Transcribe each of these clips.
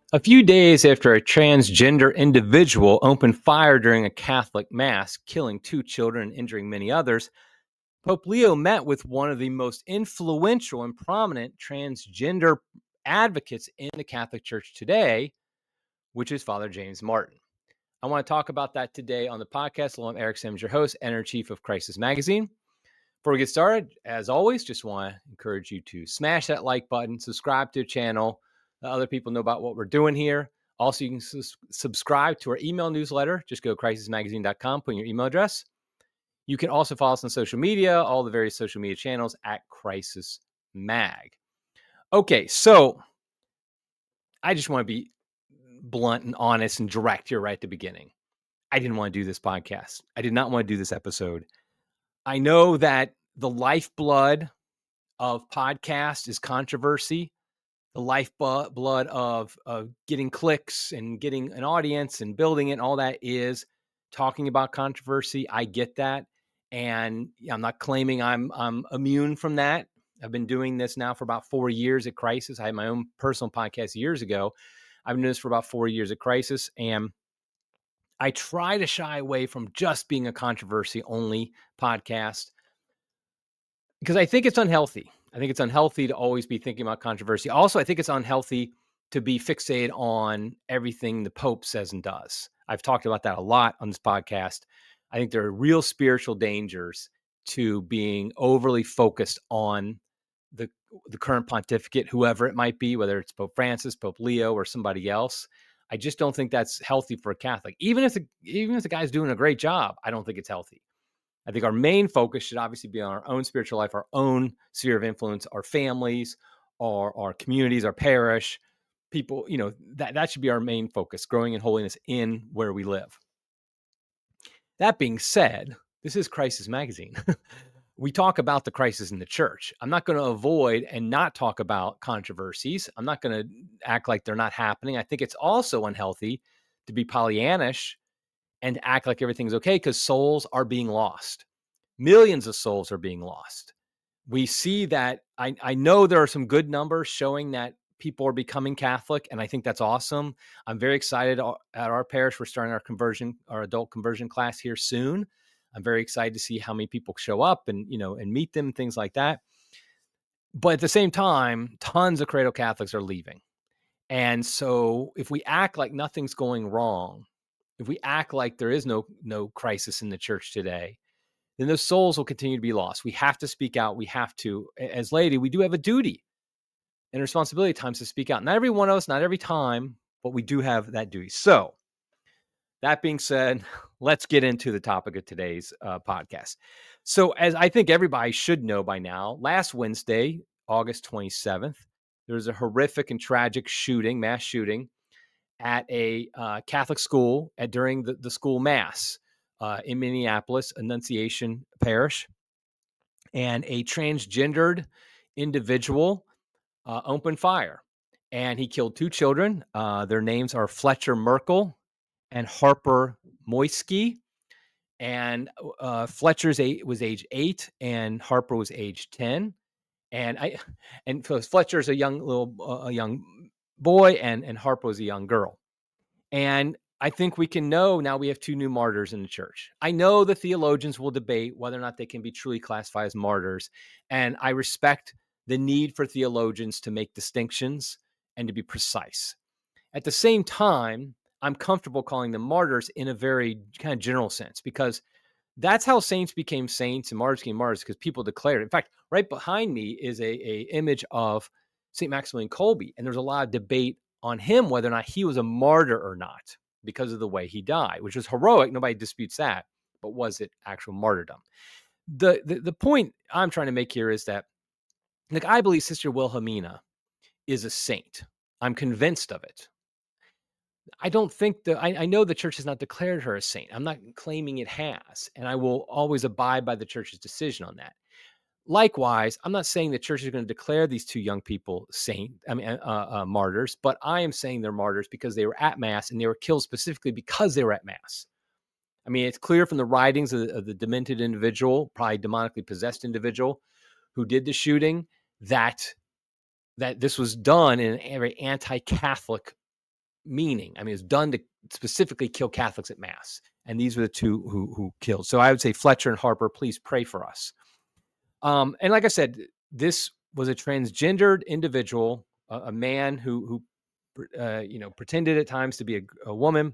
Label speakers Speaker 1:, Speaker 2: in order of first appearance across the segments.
Speaker 1: A few days after a transgender individual opened fire during a Catholic mass, killing 2 children and injuring many others, Pope Leo met with one of the most influential and prominent transgender advocates in the Catholic Church today, which is Father James Martin. I want to talk about that today on the podcast. Hello, I'm Eric Sims, your host, editor-in-chief of Crisis Magazine. Before we get started, as always, just want to encourage you to smash that like button, subscribe to the channel, let other people know about what we're doing here. Also, you can subscribe to our email newsletter. Just go to crisismagazine.com, put in your email address. You can also follow us on social media, all the various social media channels at Crisis Mag. Okay, so I just want to be blunt and honest and direct here right at the beginning. I didn't want to do this podcast. I did not want to do this episode. I know that the lifeblood of podcast is controversy. The lifeblood of getting clicks and getting an audience and building it and all that is talking about controversy. I get that. And I'm not claiming I'm immune from that. I've been doing this now for about 4 years at Crisis. I had my own personal podcast years ago. I've been doing this for about 4 years at Crisis. And I try to shy away from just being a controversy only podcast because I think it's unhealthy. I think it's unhealthy to always be thinking about controversy. Also, I think it's unhealthy to be fixated on everything the Pope says and does. I've talked about that a lot on this podcast. I think there are real spiritual dangers to being overly focused on the current pontificate, whoever it might be, whether it's Pope Francis, Pope Leo, or somebody else. I just don't think that's healthy for a Catholic. Even if the guy's doing a great job, I don't think it's healthy. I think our main focus should obviously be on our own spiritual life, our own sphere of influence, our families, our communities, our parish, people, that should be our main focus, growing in holiness in where we live. That being said, this is Crisis Magazine. We talk about the crisis in the church. I'm not going to avoid and not talk about controversies. I'm not going to act like they're not happening. I think it's also unhealthy to be Pollyannish and act like everything's okay because souls are being lost. Millions of souls are being lost. We see that. I know there are some good numbers showing that people are becoming Catholic, and I think that's awesome. I'm very excited at our parish. We're starting our adult conversion class here soon. I'm very excited to see how many people show up and meet them, things like that. But at the same time, tons of cradle Catholics are leaving. And so if we act like nothing's going wrong, if we act like there is no crisis in the church today, then those souls will continue to be lost. We have to speak out. We have to, as laity, we do have a duty and responsibility at times to speak out. Not every one of us, not every time, but we do have that duty. So that being said, let's get into the topic of today's podcast. So as I think everybody should know by now, last Wednesday, August 27th, there was a horrific and tragic shooting, mass shooting at a Catholic school during the school mass in Minneapolis, Annunciation Parish. And a transgendered individual opened fire. And he killed 2 children. Their names are Fletcher Merkel and Harper Moisky. And Fletcher was age 8 and Harper was age 10. And Fletcher's a young boy and Harper was a young girl. And I think we can know now we have 2 new martyrs in the church. I know the theologians will debate whether or not they can be truly classified as martyrs. And I respect the need for theologians to make distinctions and to be precise. At the same time, I'm comfortable calling them martyrs in a very kind of general sense, because that's how saints became saints and martyrs became martyrs, because people declared it. In fact, right behind me is a image of St. Maximilian Kolbe, and there's a lot of debate on him whether or not he was a martyr or not because of the way he died, which was heroic. Nobody disputes that. But was it actual martyrdom? The point I'm trying to make here is that, like, I believe Sister Wilhelmina is a saint. I'm convinced of it. I don't think I know the church has not declared her a saint. I'm not claiming it has, and I will always abide by the church's decision on that. Likewise, I'm not saying the church is going to declare these 2 young people martyrs, but I am saying they're martyrs because they were at Mass and they were killed specifically because they were at Mass. I mean, it's clear from the writings of the demented individual, probably demonically possessed individual who did the shooting, that this was done in a very anti-Catholic meaning. I mean, it was done to specifically kill Catholics at Mass. And these were the two who killed. So I would say Fletcher and Harper, please pray for us. And like I said, this was a transgendered individual, a man who pretended at times to be a woman.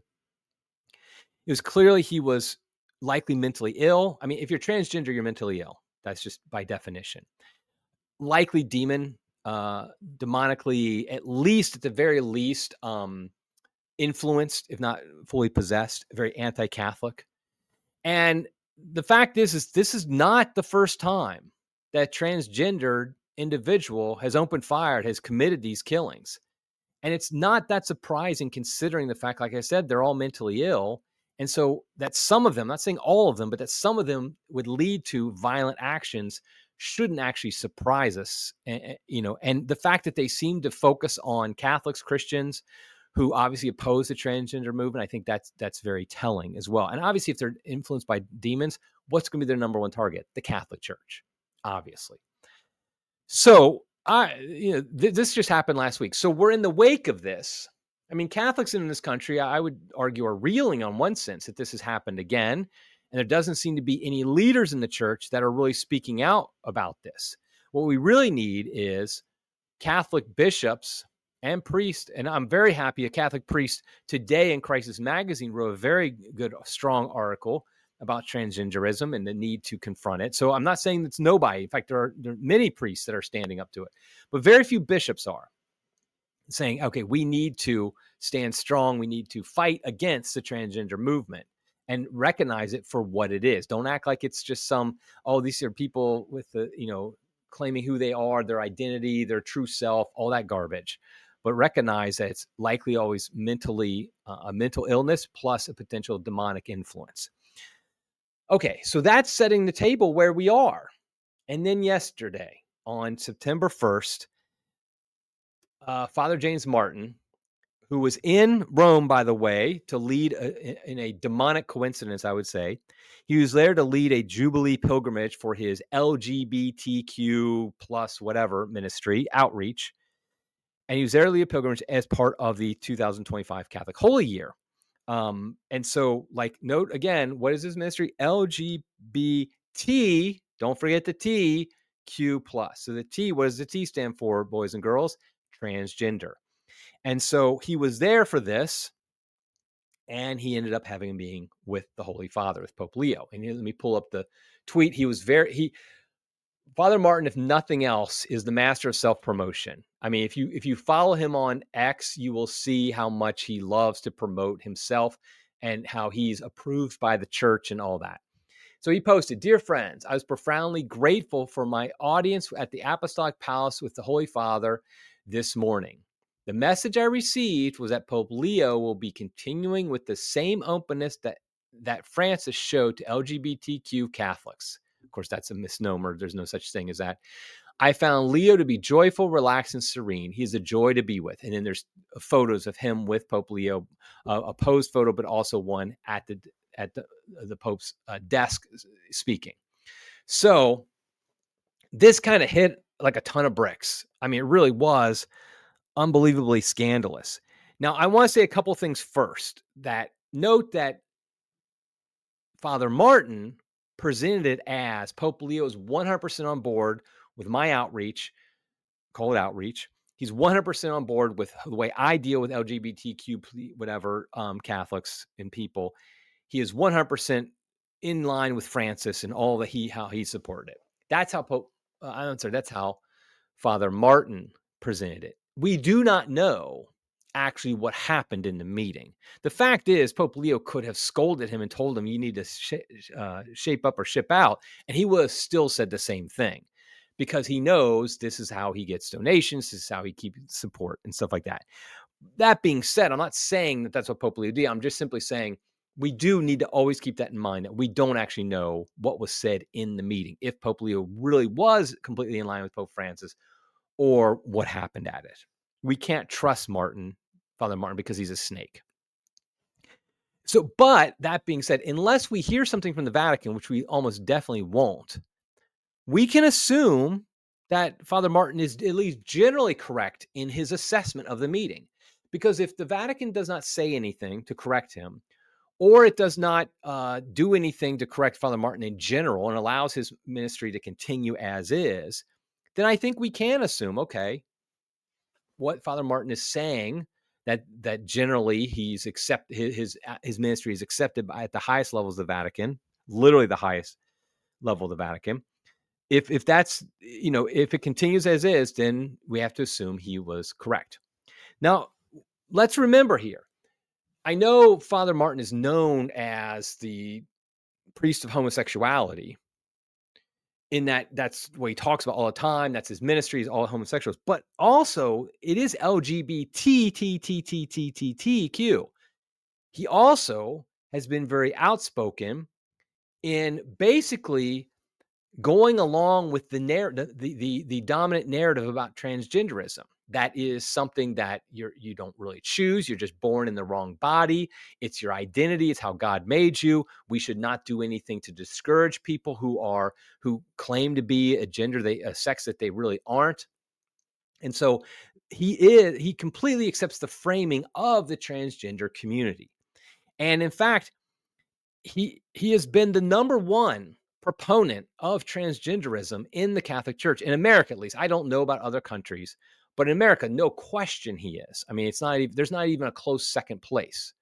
Speaker 1: It was clearly he was likely mentally ill. I mean, if you're transgender, you're mentally ill. That's just by definition. Likely demon, demonically, at the very least, influenced, if not fully possessed, very anti-Catholic. And the fact is this is not the first time that transgendered individual has opened fire, has committed these killings. And it's not that surprising considering the fact, like I said, they're all mentally ill. And so that some of them, not saying all of them, but that some of them would lead to violent actions shouldn't actually surprise us. And the fact that they seem to focus on Catholics, Christians, who obviously oppose the transgender movement, I think that's very telling as well. And obviously, if they're influenced by demons, what's going to be their number one target? The Catholic Church, obviously. So this just happened last week. So we're in the wake of this. I mean, Catholics in this country, I would argue, are reeling on one sense that this has happened again. And there doesn't seem to be any leaders in the church that are really speaking out about this. What we really need is Catholic bishops and priests. And I'm very happy a Catholic priest today in Crisis Magazine wrote a very good, strong article about transgenderism and the need to confront it. So I'm not saying it's nobody. In fact, there are many priests that are standing up to it, but very few bishops are saying, okay, we need to stand strong. We need to fight against the transgender movement and recognize it for what it is. Don't act like it's just these are people with claiming who they are, their identity, their true self, all that garbage. But recognize that it's likely always a mental illness plus a potential demonic influence. Okay, so that's setting the table where we are. And then yesterday, on September 1st, Father James Martin, who was in Rome, by the way, to lead in a demonic coincidence, I would say. He was there to lead a Jubilee pilgrimage for his LGBTQ plus whatever ministry outreach. And he was there to lead a pilgrimage as part of the 2025 Catholic Holy Year. And so, note again, what is this ministry? LGBT, don't forget the T, Q plus. So the T, what does the T stand for, boys and girls? Transgender. And so he was there for this, and he ended up having a meeting with the Holy Father, with Pope Leo. And let me pull up the tweet. Father Martin, if nothing else, is the master of self-promotion. I mean, if you follow him on X, you will see how much he loves to promote himself and how he's approved by the church and all that. So he posted, "Dear friends, I was profoundly grateful for my audience at the Apostolic Palace with the Holy Father this morning. The message I received was that Pope Leo will be continuing with the same openness that Francis showed to LGBTQ Catholics." Of course, that's a misnomer. There's no such thing as that. "I found Leo to be joyful, relaxed, and serene. He's a joy to be with." And then there's photos of him with Pope Leo, a posed photo, but also one at the Pope's desk speaking. So this kind of hit like a ton of bricks. I mean, it really was unbelievably scandalous. Now, I want to say a couple things first. Note that Father Martin presented it as Pope Leo is 100% on board with my outreach, call it outreach. He's 100% on board with the way I deal with LGBTQ, whatever, Catholics and people. He is 100% in line with Francis and all that how he supported it. That's how that's how Father Martin presented it. We do not know actually what happened in the meeting. The fact is, Pope Leo could have scolded him and told him, you need to shape up or ship out, and he would have still said the same thing, because he knows this is how he gets donations, this is how he keeps support and stuff like that. That being said, I'm not saying that that's what Pope Leo did. I'm just simply saying we do need to always keep that in mind, that we don't actually know what was said in the meeting, if Pope Leo really was completely in line with Pope Francis, or what happened at it. We can't trust Father Martin, because he's a snake. So, but that being said, unless we hear something from the Vatican, which we almost definitely won't, we can assume that Father Martin is at least generally correct in his assessment of the meeting, Because if the Vatican does not say anything to correct him, or it does not do anything to correct Father Martin in general and allows his ministry to continue as is, then I think we can assume, okay, what Father Martin is saying, that generally he's his ministry is accepted at the highest levels of the Vatican, literally the highest level of the Vatican. If that's, if it continues as is, then we have to assume he was correct. Now, let's remember here, I know Father Martin is known as the priest of homosexuality, in that's what he talks about all the time. That's his ministry, is all homosexuals. But also, it is LGBTQ. He also has been very outspoken in basically going along with the the dominant narrative about transgenderism. That is something that you don't really choose. You're just born in the wrong body. It's your identity. It's how God made you. We should not do anything to discourage people who claim to be a sex that they really aren't. And so he completely accepts the framing of the transgender community. And in fact, he has been the number one proponent of transgenderism in the Catholic Church, in America at least. I don't know about other countries, but in America, no question he is. I mean, there's not even a close second place.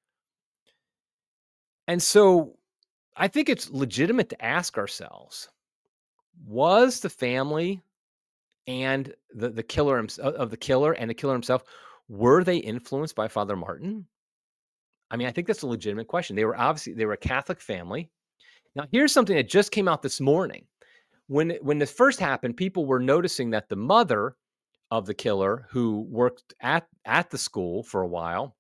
Speaker 1: And so I think it's legitimate to ask ourselves, was the family and the killer of the killer and the killer himself, were they influenced by Father Martin? I mean, I think that's a legitimate question. They were a Catholic family. Now, here's something that just came out this morning. When this first happened, people were noticing that the mother of the killer, who worked at the school for a while,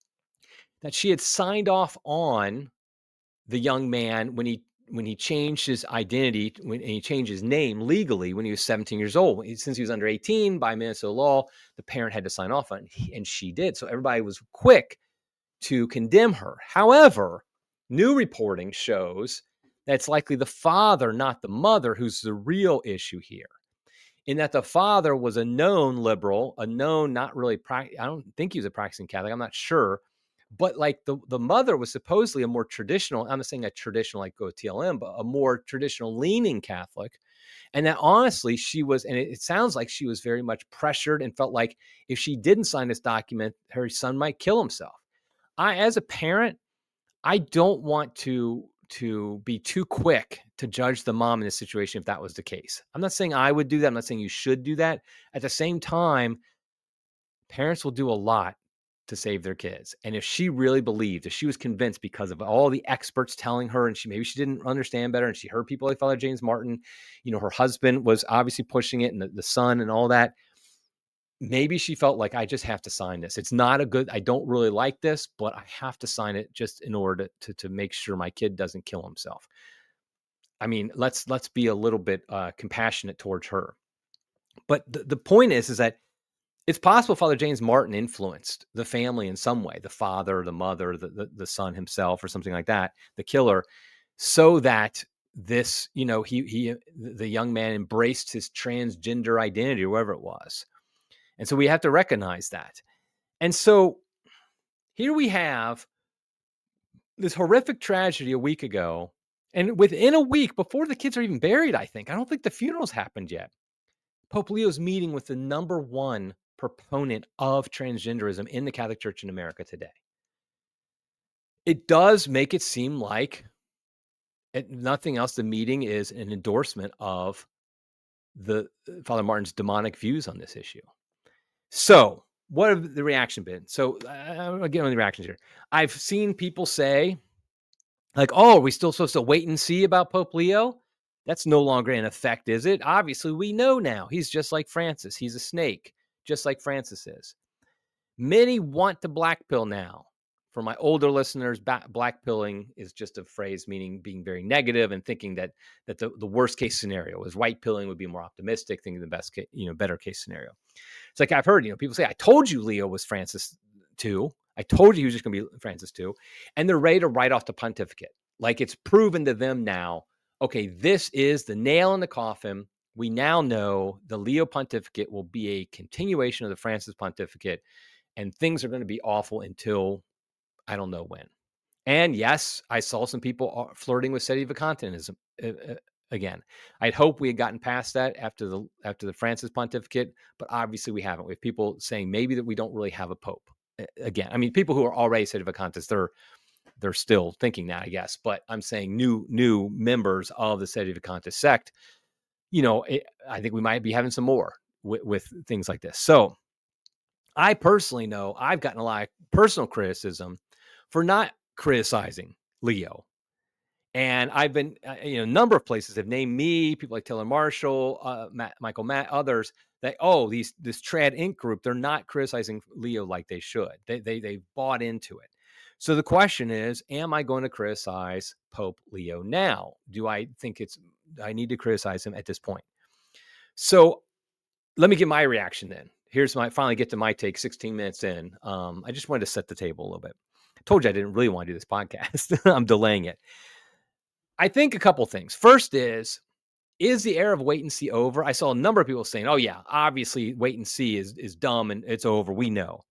Speaker 1: that she had signed off on the young man when he changed his identity, when he changed his name legally when he was 17 years old. Since he was under 18 by Minnesota law, the parent had to sign off on it, and she did. So everybody was quick to condemn her. However, new reporting shows that it's likely the father, not the mother, who's the real issue here. In that the father was a known liberal, a known not really, I don't think he was a practicing Catholic, I'm not sure. But like the mother was supposedly a more traditional, I'm not saying a traditional like go TLM, but a more traditional leaning Catholic. And that honestly, she was, and it sounds like she was very much pressured and felt like if she didn't sign this document, her son might kill himself. As a parent, I don't want to be too quick to judge the mom in this situation if that was the case. I'm not saying I would do that. I'm not saying you should do that. At the same time, parents will do a lot to save their kids. And if she really believed, if she was convinced because of all the experts telling her, and maybe she didn't understand better, and she heard people like Father James Martin, her husband was obviously pushing it, and the son and all that, maybe she felt like, I just have to sign this. It's not I don't really like this, but I have to sign it just in order to make sure my kid doesn't kill himself. I mean, let's be a little bit compassionate towards her. But the point is that it's possible Father James Martin influenced the family in some way, the father, the mother, the son himself, or something like that, the killer, so that this, the young man embraced his transgender identity or whatever it was. And so we have to recognize that. And so here we have this horrific tragedy a week ago. And within a week, before the kids are even buried, I don't think the funeral's happened yet, Pope Leo's meeting with the number one proponent of transgenderism in the Catholic Church in America today. It does make it seem like, if nothing else, the meeting is an endorsement of the Father Martin's demonic views on this issue. So what have the reaction been? So I'll get on the reactions here. I've seen people say, like, oh, are we still supposed to wait and see about Pope Leo? That's no longer in effect, is it? Obviously, we know now. He's just like Francis. He's a snake, just like Francis is. Many want to black pill now. For my older listeners, black pilling is just a phrase meaning being very negative and thinking that the worst case scenario is white pilling would be more optimistic, thinking the best case, better case scenario. It's like I've heard, people say, I told you Leo was Francis too. I told you he was just going to be Francis too. And they're ready to write off the pontificate. Like it's proven to them now, okay, this is the nail in the coffin. We now know the Leo pontificate will be a continuation of the Francis pontificate. and things are going to be awful until I don't know when. And yes, I saw some people flirting with sedevacantism again. I'd hope we had gotten past that after the Francis pontificate, but obviously we haven't. We have people saying maybe that we don't really have a pope again. I mean, people who are already sedevacantists, they're still thinking that, I guess. But I'm saying new members of the sedevacantist sect, I think we might be having some more with things like this. So I personally know I've gotten a lot of personal criticism for not criticizing Leo. And I've been, a number of places have named me, people like Taylor Marshall, Michael Matt, others, that, this Trad Inc. group, they're not criticizing Leo like they should. They bought into it. So the question is, am I going to criticize Pope Leo now? Do I think I need to criticize him at this point? So let me get my reaction then. Finally get to my take 16 minutes in. I just wanted to set the table a little bit. I told you I didn't really want to do this podcast. I'm delaying it. I think a couple things. First is the era of wait and see over? I saw a number of people saying, oh yeah, obviously wait and see is dumb and it's over. We know.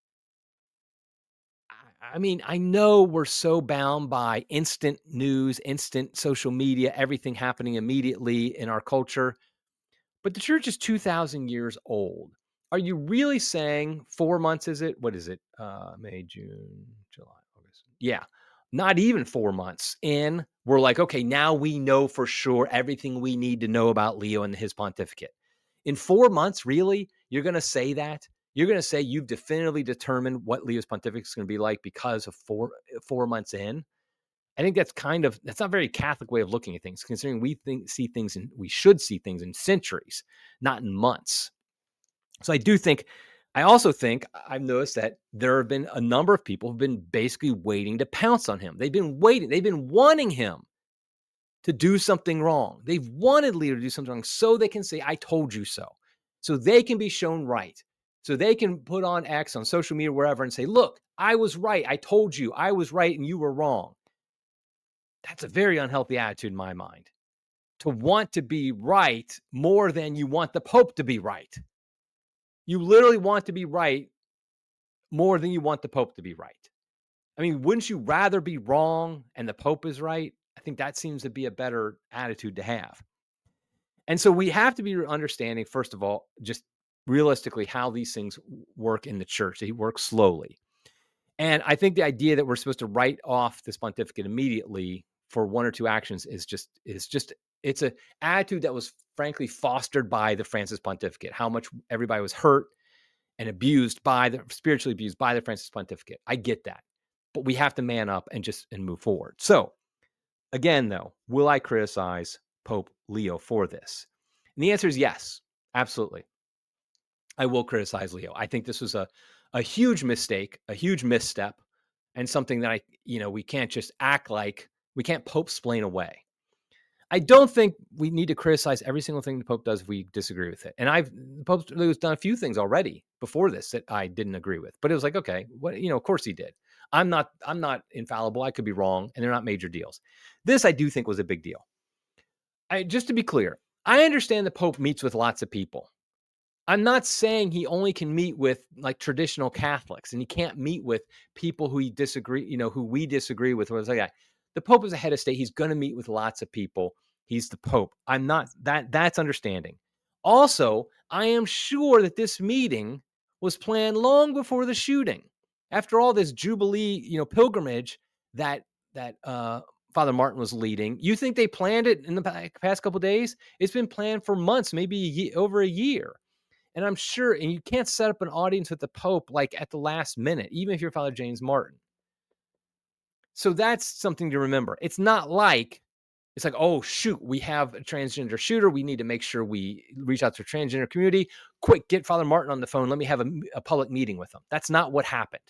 Speaker 1: I mean, I know we're so bound by instant news, instant social media, everything happening immediately in our culture. But the church is 2,000 years old. Are you really saying 4 months, is it? What is it? May, June, July, August. Yeah, not even 4 months in. We're like, okay, now we know for sure everything we need to know about Leo and his pontificate. In 4 months, really? You're going to say that? You're going to say you've definitively determined what Leo's pontificate is going to be like because of 4 months in? I think that's not a very Catholic way of looking at things, considering we should see things in centuries, not in months. So I also think I've noticed that there have been a number of people who've been basically waiting to pounce on him. They've been waiting. They've been wanting him to do something wrong. They've wanted Leo to do something wrong so they can say, I told you so. So they can be shown right. So they can put on X on social media, wherever, and say, look, I was right. I told you I was right and you were wrong. That's a very unhealthy attitude in my mind, to want to be right more than you want the Pope to be right. You literally want to be right more than you want the Pope to be right. I mean, wouldn't you rather be wrong and the Pope is right? I think that seems to be a better attitude to have. And so we have to be understanding, first of all, just realistically how these things work in the church. They work slowly. And I think the idea that we're supposed to write off this pontificate immediately for one or two actions it's an attitude that was frankly fostered by the Francis pontificate, how much everybody was hurt and spiritually abused by the Francis pontificate. I get that, but we have to man up and move forward. So again, though, will I criticize Pope Leo for this? And the answer is yes, absolutely. I will criticize Leo. I think this was a huge mistake, a huge misstep, and something that we can't just act like, we can't Pope-splain away. I don't think we need to criticize every single thing the Pope does if we disagree with it. And the Pope's done a few things already before this that I didn't agree with, but it was like, okay, of course he did. I'm not infallible. I could be wrong, and they're not major deals. This I do think was a big deal. Just to be clear, I understand the Pope meets with lots of people. I'm not saying he only can meet with like traditional Catholics and he can't meet with people who we disagree with. The Pope is a head of state. He's going to meet with lots of people. He's the Pope. That's understanding. Also, I am sure that this meeting was planned long before the shooting. After all this Jubilee, pilgrimage that Father Martin was leading, you think they planned it in the past couple of days? It's been planned for months, maybe over a year. And I'm sure, and you can't set up an audience with the Pope like at the last minute, even if you're Father James Martin. So that's something to remember. It's not like, oh, shoot, we have a transgender shooter. We need to make sure we reach out to the transgender community. Quick, get Father Martin on the phone. Let me have a public meeting with him. That's not what happened.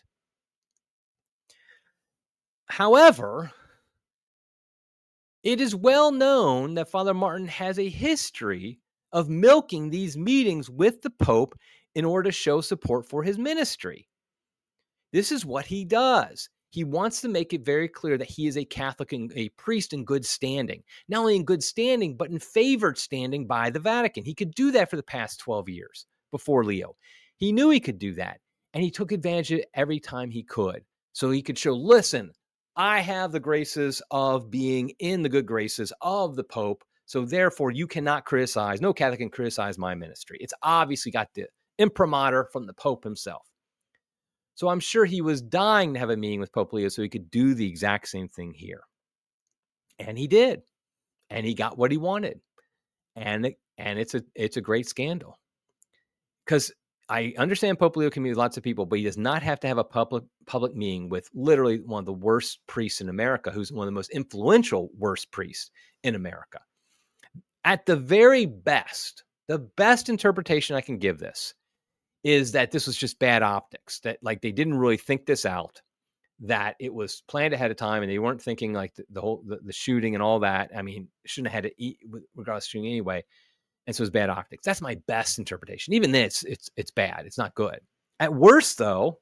Speaker 1: However, it is well known that Father Martin has a history of milking these meetings with the Pope in order to show support for his ministry. This is what he does. He wants to make it very clear that he is a Catholic and a priest in good standing. Not only in good standing, but in favored standing by the Vatican. He could do that for the past 12 years before Leo. He knew he could do that. And he took advantage of it every time he could. So he could show, listen, I have the graces of being in the good graces of the Pope. So therefore, you cannot criticize, no Catholic can criticize my ministry. It's obviously got the imprimatur from the Pope himself. So I'm sure he was dying to have a meeting with Pope Leo so he could do the exact same thing here. And he did. And he got what he wanted. And it's a great scandal. Because I understand Pope Leo can meet with lots of people, but he does not have to have a public meeting with literally one of the worst priests in America, who's one of the most influential worst priests in America. At the very best, the best interpretation I can give this is that this was just bad optics, that like they didn't really think this out, that it was planned ahead of time and they weren't thinking like the whole shooting and all that. I mean, shouldn't have had to eat regardless of shooting anyway. And so it's bad optics. That's my best interpretation. Even then, it's bad. It's not good. At worst, though,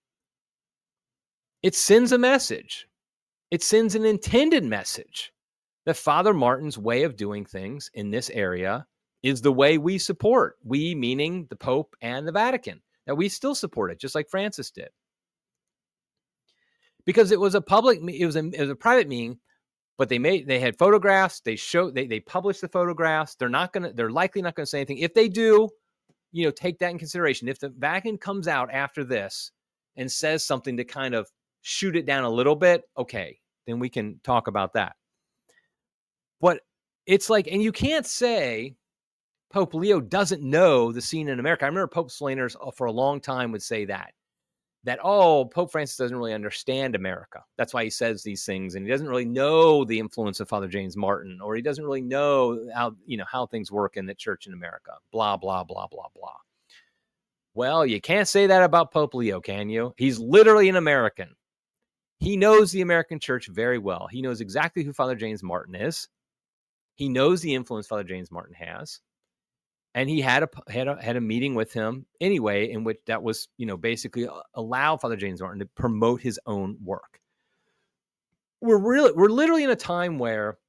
Speaker 1: it sends a message. It sends an intended message that Father Martin's way of doing things in this area is the way we support. We, meaning the Pope and the Vatican, that we still support it, just like Francis did. Because it was a public, it was a private meeting. But they had photographs. They published the photographs. They're likely not going to say anything. If they do, take that in consideration. If the Vatican comes out after this and says something to kind of shoot it down a little bit, okay, then we can talk about that. But it's like, and you can't say Pope Leo doesn't know the scene in America. I remember Pope Slaners for a long time would say that, Pope Francis doesn't really understand America. That's why he says these things. And he doesn't really know the influence of Father James Martin, or he doesn't really know how things work in the church in America, blah, blah, blah, blah, blah. Well, you can't say that about Pope Leo, can you? He's literally an American. He knows the American church very well. He knows exactly who Father James Martin is. He knows the influence Father James Martin has. And he had a meeting with him anyway, in which that was, basically allow Father James Martin to promote his own work. We're literally in a time where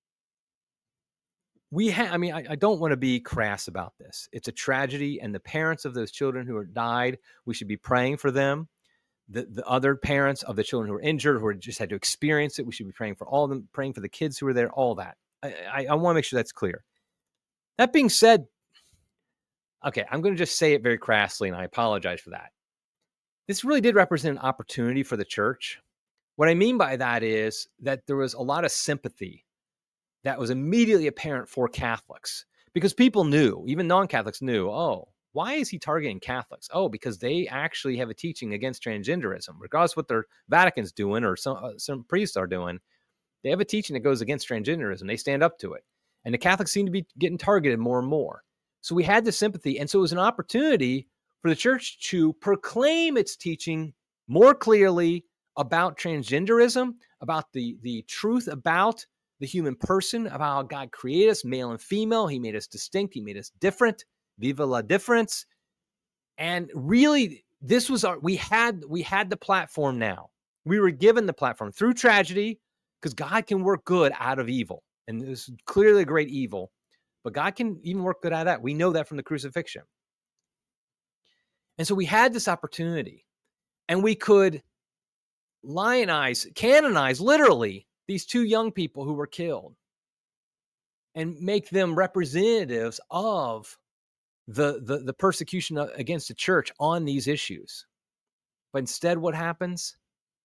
Speaker 1: I don't want to be crass about this. It's a tragedy, and the parents of those children who died, we should be praying for them. The other parents of the children who were injured, who just had to experience it, we should be praying for all of them, praying for the kids who were there, all that. I want to make sure that's clear. That being said, okay, I'm going to just say it very crassly, and I apologize for that. This really did represent an opportunity for the church. What I mean by that is that there was a lot of sympathy that was immediately apparent for Catholics, because people knew, even non-Catholics knew, oh, why is he targeting Catholics? Oh, because they actually have a teaching against transgenderism, regardless of what their Vatican's doing or some priests are doing. They have a teaching that goes against transgenderism. They stand up to it. And the Catholics seem to be getting targeted more and more. So we had the sympathy. And so it was an opportunity for the church to proclaim its teaching more clearly about transgenderism, about the truth about the human person, about how God created us, male and female. He made us distinct. He made us different. Viva la difference. And really, this was we had the platform now. We were given the platform through tragedy, because God can work good out of evil. And this is clearly a great evil. But God can even work good out of that. We know that from the crucifixion. And so we had this opportunity, and we could canonize literally these two young people who were killed, and make them representatives of the persecution against the church on these issues. But instead, what happens?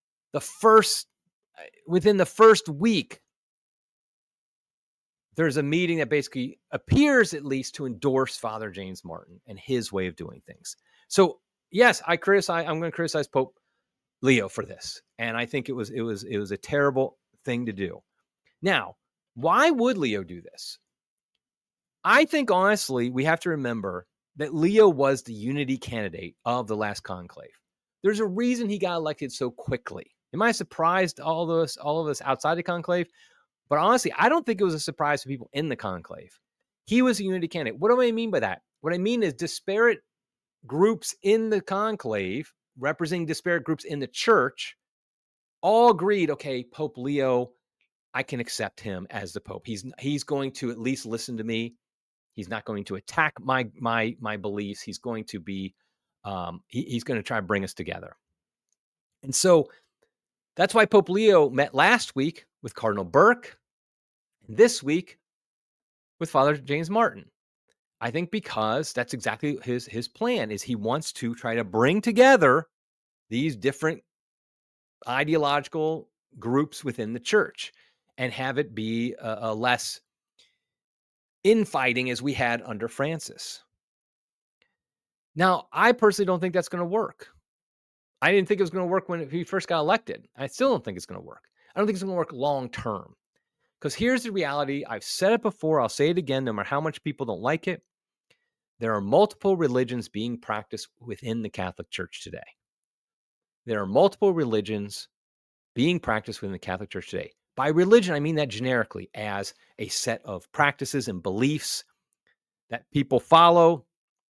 Speaker 1: Within the first week, there's a meeting that basically appears at least to endorse Father James Martin and his way of doing things. So yes, I'm going to criticize Pope Leo for this. And I think it was a terrible thing to do. Now, why would Leo do this? I think honestly, we have to remember that Leo was the unity candidate of the last conclave. There's a reason he got elected so quickly. It might have surprised all of us outside the conclave, but honestly, I don't think it was a surprise to people in the conclave. He was a unity candidate. What do I mean by that? What I mean is disparate groups in the conclave, representing disparate groups in the church, all agreed, okay, Pope Leo, I can accept him as the Pope. He's going to at least listen to me. He's not going to attack my beliefs. He's going to be He's going to try to bring us together. And so that's why Pope Leo met last week with Cardinal Burke, and this week with Father James Martin. I think because that's exactly his plan is he wants to try to bring together these different ideological groups within the church and have it be a less infighting as we had under Francis. Now, I personally don't think that's going to work. I didn't think it was going to work when he first got elected. I still don't think it's going to work. I don't think it's going to work long term. Because here's the reality. I've said it before. I'll say it again, no matter how much people don't like it. There are multiple religions being practiced within the Catholic Church today. There are multiple religions being practiced within the Catholic Church today. By religion, I mean that generically as a set of practices and beliefs that people follow.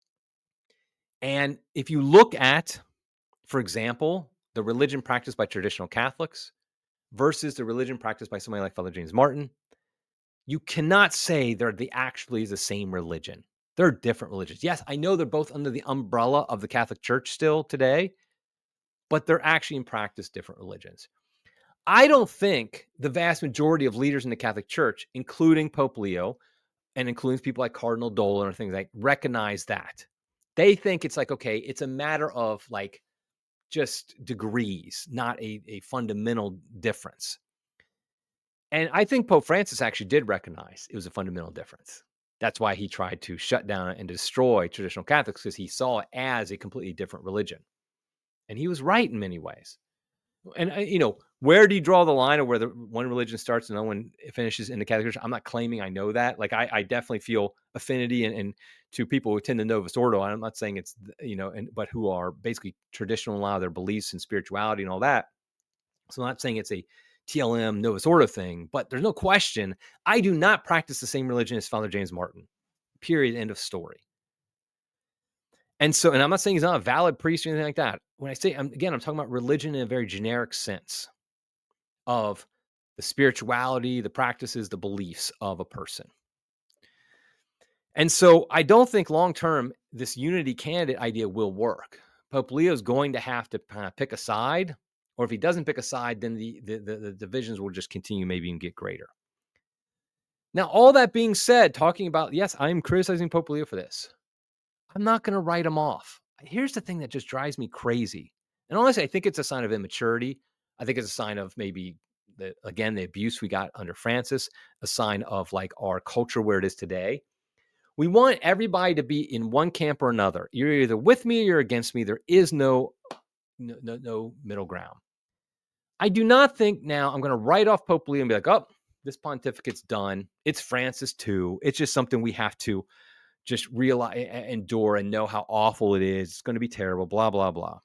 Speaker 1: And if you look at, for example, the religion practiced by traditional Catholics versus the religion practiced by somebody like Father James Martin, you cannot say they're actually the same religion. They're different religions. Yes, I know they're both under the umbrella of the Catholic Church still today, but they're actually in practice different religions. I don't think the vast majority of leaders in the Catholic Church, including Pope Leo and including people like Cardinal Dolan or things like, recognize that. They think it's like, okay, it's a matter of like just degrees, not a fundamental difference. And I think Pope Francis actually did recognize it was a fundamental difference. That's why he tried to shut down and destroy traditional Catholics, because he saw it as a completely different religion. And he was right in many ways. And, where do you draw the line of where the one religion starts and the other one finishes in the Catholic Church? I'm not claiming I know that. Like, I definitely feel affinity and to people who attend the Novus Ordo. I'm not saying it's, but who are basically traditional in a lot of their beliefs and spirituality and all that. So I'm not saying it's a TLM Novus Ordo thing, but there's no question I do not practice the same religion as Father James Martin. Period. End of story. And I'm not saying he's not a valid priest or anything like that. When I say, I'm talking about religion in a very generic sense of the spirituality, the practices, the beliefs of a person. And so I don't think long-term this unity candidate idea will work. Pope Leo is going to have to kind of pick a side, or if he doesn't pick a side, then the divisions will just continue, maybe even get greater. Now, all that being said, talking about, yes, I'm criticizing Pope Leo for this. I'm not going to write him off. Here's the thing that just drives me crazy. And honestly, I think it's a sign of immaturity. I think it's a sign of maybe, the abuse we got under Francis, a sign of like our culture where it is today. We want everybody to be in one camp or another. You're either with me or you're against me. There is no middle ground. I do not think now I'm going to write off Pope Leo and be like, oh, this pontificate's done. It's Francis too. It's just something we have to just realize, endure, and know how awful it is. It's going to be terrible, blah, blah, blah.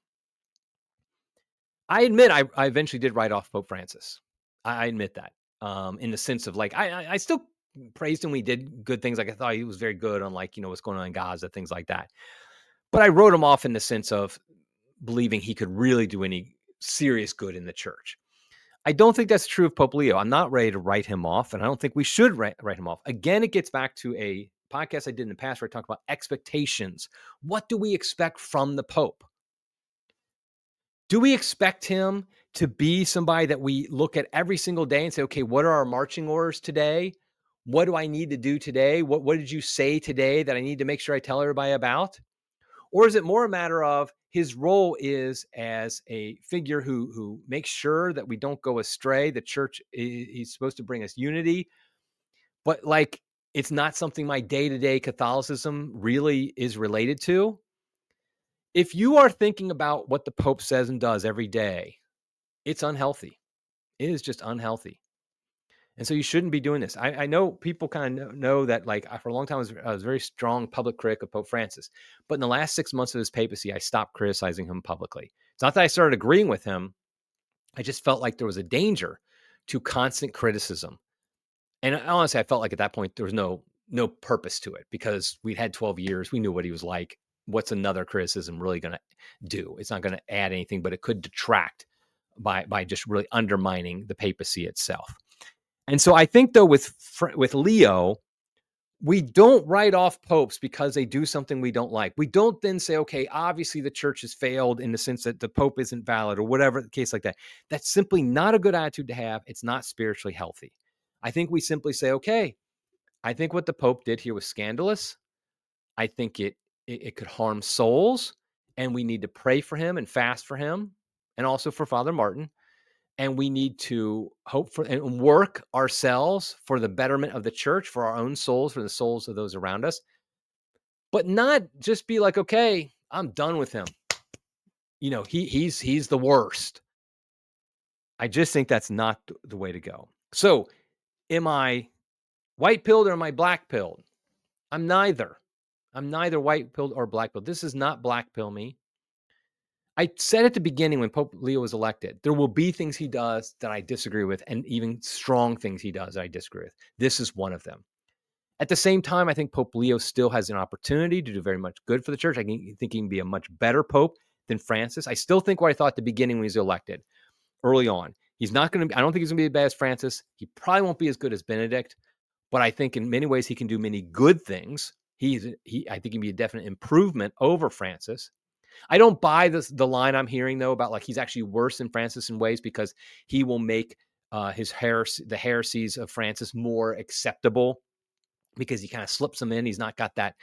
Speaker 1: I admit I eventually did write off Pope Francis. I admit that, in the sense of like, I still praised him. We did good things. Like, I thought he was very good on like, what's going on in Gaza, things like that. But I wrote him off in the sense of believing he could really do any serious good in the church. I don't think that's true of Pope Leo. I'm not ready to write him off, and I don't think we should write him off. Again, it gets back to a podcast I did in the past where I talked about expectations. What do we expect from the Pope? Do we expect him to be somebody that we look at every single day and say, okay, what are our marching orders today? What do I need to do today? What did you say today that I need to make sure I tell everybody about? Or is it more a matter of his role is as a figure who makes sure that we don't go astray? The church is supposed to bring us unity, but like, it's not something my day-to-day Catholicism really is related to. If you are thinking about what the Pope says and does every day, it's unhealthy. It is just unhealthy. And so you shouldn't be doing this. I know people kind of know that, like, for a long time, I was a very strong public critic of Pope Francis. But in the last 6 months of his papacy, I stopped criticizing him publicly. It's not that I started agreeing with him. I just felt like there was a danger to constant criticism. And honestly, I felt like at that point, there was no purpose to it, because we'd had 12 years. We knew what he was like. What's another criticism really going to do? It's not going to add anything, but it could detract by just really undermining the papacy itself. And so I think, though, with Leo, we don't write off popes because they do something we don't like. We don't then say, okay, obviously the church has failed in the sense that the pope isn't valid or whatever the case like that. That's simply not a good attitude to have. It's not spiritually healthy. I think we simply say, okay, I think what the pope did here was scandalous. I think it could harm souls, and we need to pray for him and fast for him, and also for Father Martin. And we need to hope for and work ourselves for the betterment of the church, for our own souls, for the souls of those around us, but not just be like, okay, I'm done with him. He's the worst. I just think that's not the way to go. So am I white pilled or am I black pilled? I'm neither. I'm neither white pilled or black pilled. This is not black pill me. I said at the beginning when Pope Leo was elected, there will be things he does that I disagree with, and even strong things he does that I disagree with. This is one of them. At the same time, I think Pope Leo still has an opportunity to do very much good for the church. I think he can be a much better pope than Francis. I still think what I thought at the beginning when he was elected, early on. He's not going to be, I don't think he's going to be as bad as Francis. He probably won't be as good as Benedict, but I think in many ways he can do many good things. I think he can be a definite improvement over Francis. I don't buy the line I'm hearing though about like he's actually worse than Francis in ways because he will make the heresies of Francis more acceptable because he kind of slips them in. He's not got that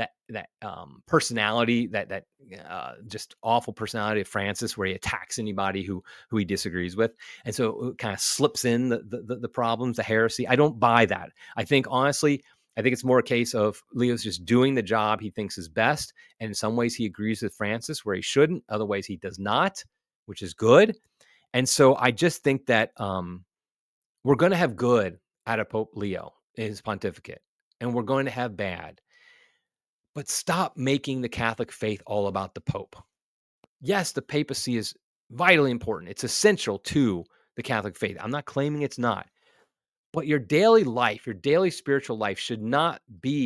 Speaker 1: personality, that just awful personality of Francis, where he attacks anybody who he disagrees with, and so it kind of slips in the problems, the heresy. I don't buy that. I think honestly, I think it's more a case of Leo's just doing the job he thinks is best, and in some ways he agrees with Francis where he shouldn't. Other ways he does not, which is good. And so I just think that we're going to have good out of Pope Leo in his pontificate, and we're going to have bad. But stop making the Catholic faith all about the Pope. Yes, the papacy is vitally important. It's essential to the Catholic faith. I'm not claiming it's not. But your daily life, your daily spiritual life should not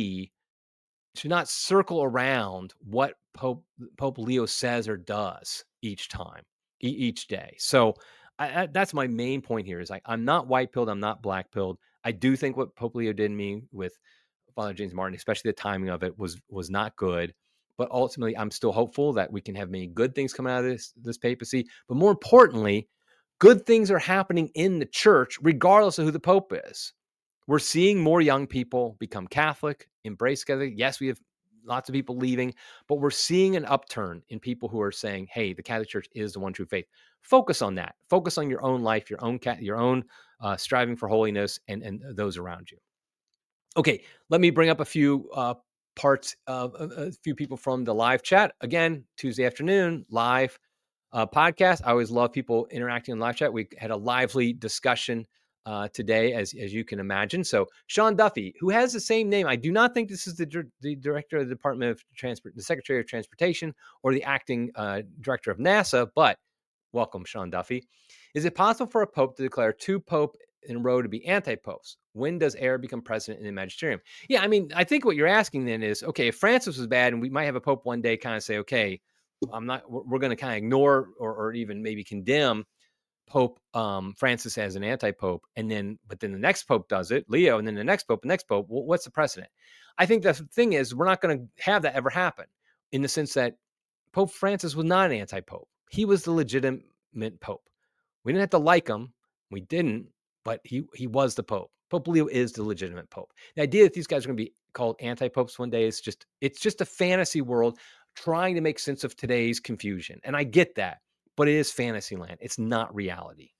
Speaker 1: circle around what Pope Leo says or does each time, each day. So that's my main point here is I'm not white pilled. I'm not black pilled. I do think what Pope Leo did me with Father James Martin, especially the timing of it, was not good. But ultimately, I'm still hopeful that we can have many good things coming out of this papacy. But more importantly, good things are happening in the church, regardless of who the Pope is. We're seeing more young people become Catholic, embrace Catholic. Yes, we have lots of people leaving, but we're seeing an upturn in people who are saying, hey, the Catholic Church is the one true faith. Focus on that. Focus on your own life, your own striving for holiness and those around you. Okay, let me bring up a few parts of a few people from the live chat. Again, Tuesday afternoon, live podcast. I always love people interacting in live chat. We had a lively discussion today, as you can imagine. So Sean Duffy, who has the same name, I do not think this is the director of the Department of Transport, the Secretary of Transportation, or the acting director of NASA, but welcome, Sean Duffy. Is it possible for a pope to declare two pope in a row to be anti-popes? When does heir become president in the magisterium? Yeah, I mean, I think what you're asking then is, okay, if Francis was bad and we might have a pope one day kind of say, okay, we're going to kind of ignore or even maybe condemn Pope Francis as an anti-pope, but then the next pope does it, Leo, and then the next pope. Well, what's the precedent? I think the thing is we're not going to have that ever happen, in the sense that Pope Francis was not an anti-pope. He was the legitimate pope. We didn't have to like him. We didn't, but he was the pope. Pope Leo is the legitimate pope. The idea that these guys are going to be called anti-popes one day is just a fantasy world trying to make sense of today's confusion. And I get that, but it is fantasy land. It's not reality.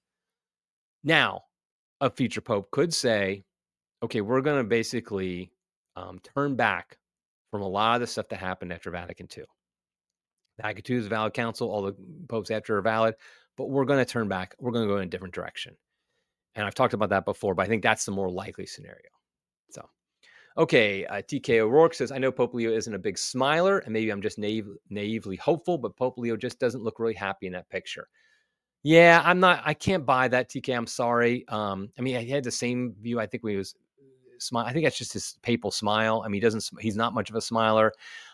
Speaker 1: Now, a future pope could say, okay, we're going to basically turn back from a lot of the stuff that happened after Vatican II. Vatican II is a valid council. All the popes after are valid, but we're going to turn back. We're going to go in a different direction. And I've talked about that before, but I think that's the more likely scenario. So, okay, TK O'Rourke says, I know Pope Leo isn't a big smiler, and maybe I'm just naively hopeful, but Pope Leo just doesn't look really happy in that picture. Yeah, I can't buy that, TK. I'm sorry. I mean, he had the same view, I think, when he was smile. I think that's just his papal smile. I mean, he's not much of a smiler.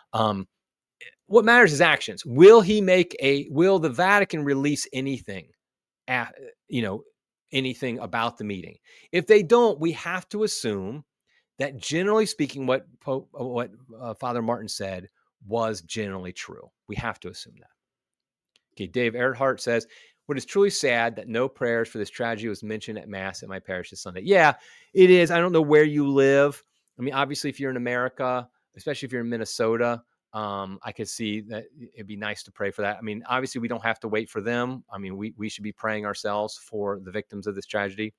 Speaker 1: What matters is actions. Will the Vatican release anything, anything about the meeting? If they don't, we have to assume that generally speaking, what Father Martin said was generally true. We have to assume that. Okay, Dave Earhart says, what is truly sad that no prayers for this tragedy was mentioned at Mass at my parish this Sunday. Yeah, it is. I don't know where you live. I mean, obviously, if you're in America, especially if you're in Minnesota, I could see that it'd be nice to pray for that. I mean, obviously, we don't have to wait for them. I mean, we should be praying ourselves for the victims of this tragedy.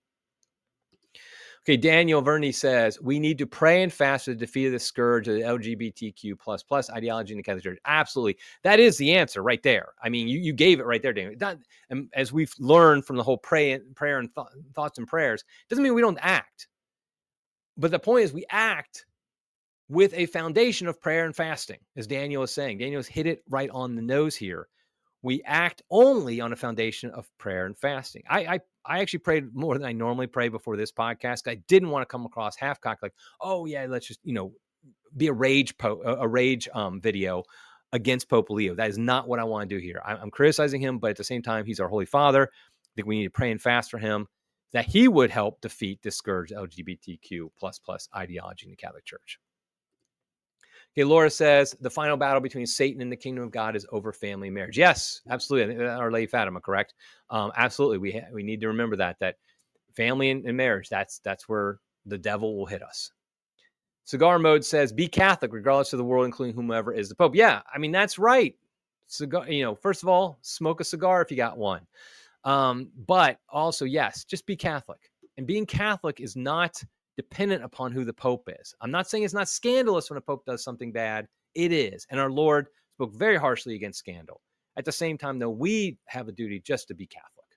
Speaker 1: Okay, Daniel Verney says, we need to pray and fast for the defeat of the scourge of the LGBTQ plus ideology in the Catholic Church. Absolutely. That is the answer right there. I mean, you gave it right there, Daniel. And as we've learned from the whole prayer and thoughts and prayers, doesn't mean we don't act. But the point is we act with a foundation of prayer and fasting, as Daniel is saying. Daniel has hit it right on the nose here. We act only on a foundation of prayer and fasting. I actually prayed more than I normally pray before this podcast. I didn't want to come across half-cocked like, oh yeah, let's just, be a rage video against Pope Leo. That is not what I want to do here. I'm criticizing him, but at the same time, he's our Holy Father. I think we need to pray and fast for him that he would help defeat this scourge LGBTQ plus ideology in the Catholic Church. Okay, Laura says, the final battle between Satan and the kingdom of God is over family marriage. Yes, absolutely. Our Lady Fatima, correct? Absolutely. We need to remember that family and marriage, that's where the devil will hit us. Cigar Mode says, be Catholic, regardless of the world, including whomever is the Pope. Yeah, I mean, that's right. Cigar, first of all, smoke a cigar if you got one. But also, yes, just be Catholic. And being Catholic is not dependent upon who the Pope is. I'm not saying it's not scandalous when a Pope does something bad. It is. And our Lord spoke very harshly against scandal. At the same time, though, we have a duty just to be Catholic.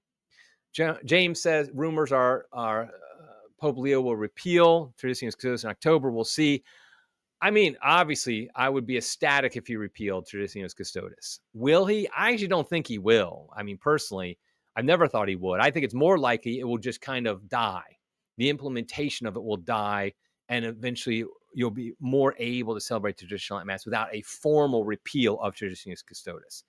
Speaker 1: James says rumors are Pope Leo will repeal Traditionis Custodes in October. We'll see. I mean, obviously, I would be ecstatic if he repealed Traditionis Custodes. Will he? I actually don't think he will. I mean, personally, I've never thought he would. I think it's more likely it will just kind of die. The implementation of it will die, and eventually you'll be more able to celebrate traditional Mass without a formal repeal of Traditionis Custodes.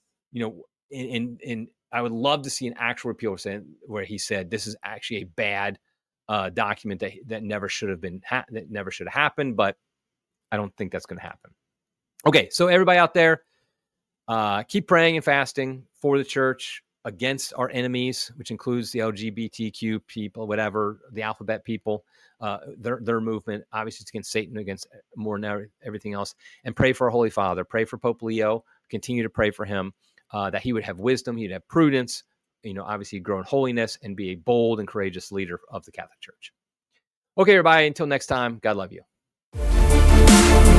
Speaker 1: I would love to see an actual repeal where he said this is actually a bad document that never should have been that never should have happened, but I don't think that's going to happen. Okay, so everybody out there, keep praying and fasting for the church against our enemies, which includes the LGBTQ people, whatever, the alphabet people, their movement. Obviously, it's against Satan, against more than everything else. And pray for our Holy Father. Pray for Pope Leo. Continue to pray for him, that he would have wisdom, he'd have prudence, obviously grow in holiness and be a bold and courageous leader of the Catholic Church. Okay, everybody, until next time, God love you.